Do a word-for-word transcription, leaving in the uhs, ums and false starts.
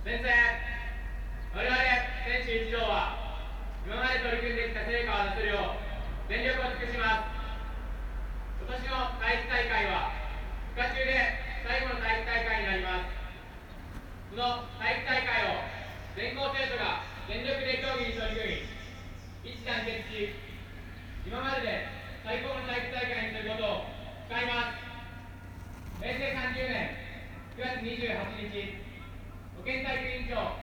先生、我々選手一同は今まで取り組んできた成果を出せるよう全力を尽くします。今年の体育大会は期間中で最後の体育大会になります。この体育大会を全校生徒が全力で競技に取り組み、一致団結し、今までで最高の